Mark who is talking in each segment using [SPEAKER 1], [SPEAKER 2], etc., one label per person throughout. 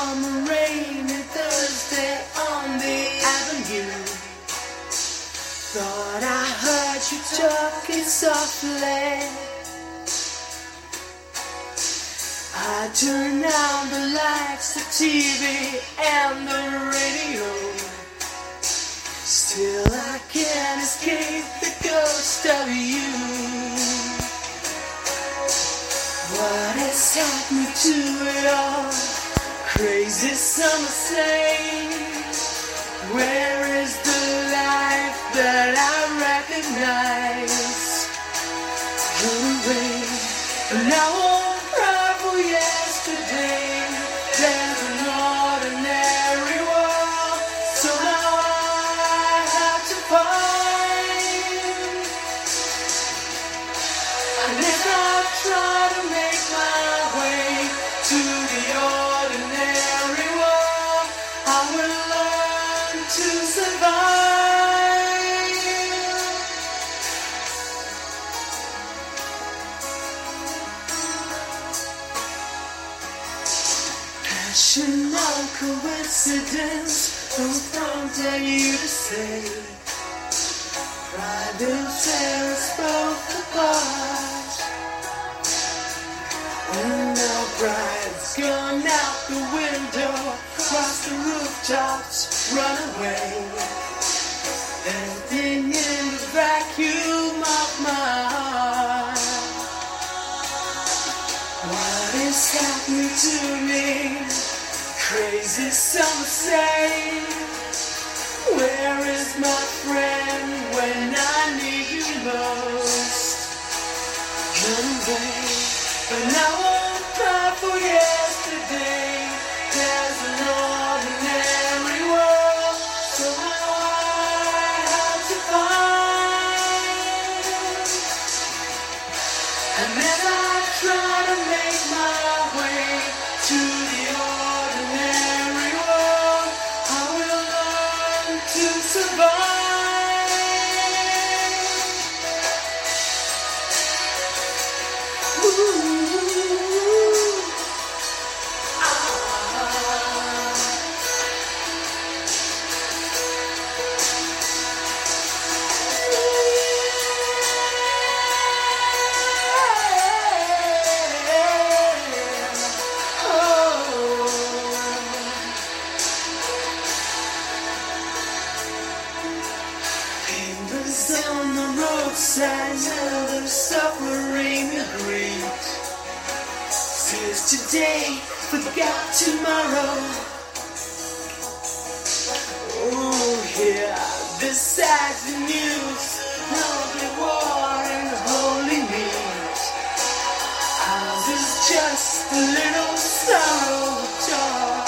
[SPEAKER 1] on a rainy Thursday on the avenue. Thought I heard you talking softly. I turned on the lights, the TV and the radio. Still I can't escape the ghost of you. What has happened to it all? Crazy summer say, where is the life that I recognize? Run away, and I won't cry for yesterday. There's an ordinary world, so now I have to find. And as I try to make my way to the ordinary world, I will learn to survive. Passional coincidence, don't prompt you to say. Private tears both apart. When the bride's gone out the window, cross the rooftops, run away. Anything in the vacuum of my heart. What is happening to me? Crazy some say. Where is my friend when I need you most? Run away, but I won't cry for yesterday. There's an ordinary world, so now I have to find. And as I try to make my way to the ordinary world, I will learn to survive. On the roadside, now the suffering agreed. Fears today, forgot tomorrow. Oh, yeah, besides the news, holy war and holy meat. Ours is just a little sorrow talk.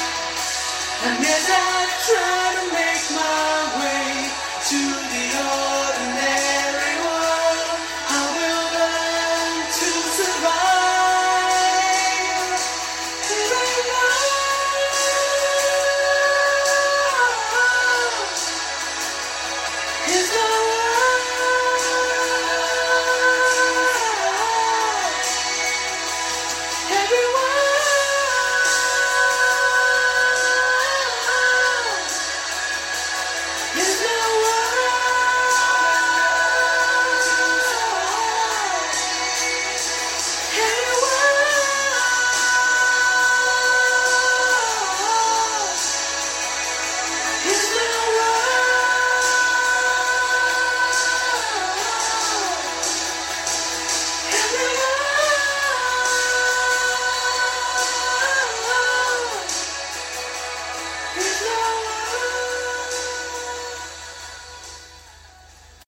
[SPEAKER 1] And as I try to make my way to the